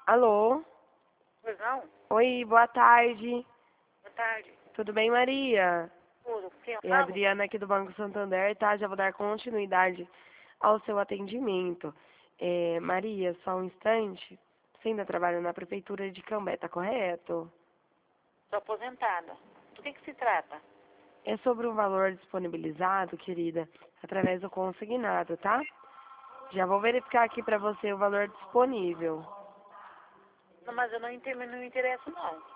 Alô? Pois não? Oi, boa tarde. Boa tarde. Tudo bem, Maria? Tudo. Quem eu É a falo? Adriana aqui do Banco Santander, tá? Já vou dar continuidade ao seu atendimento. Maria, só um instante. Você ainda trabalha na Prefeitura de Cambé, tá correto? Sou aposentada. Do que se trata? É sobre o valor disponibilizado, querida, através do consignado, tá? Já vou verificar aqui pra você o valor disponível. Não, mas eu não me interesso, não.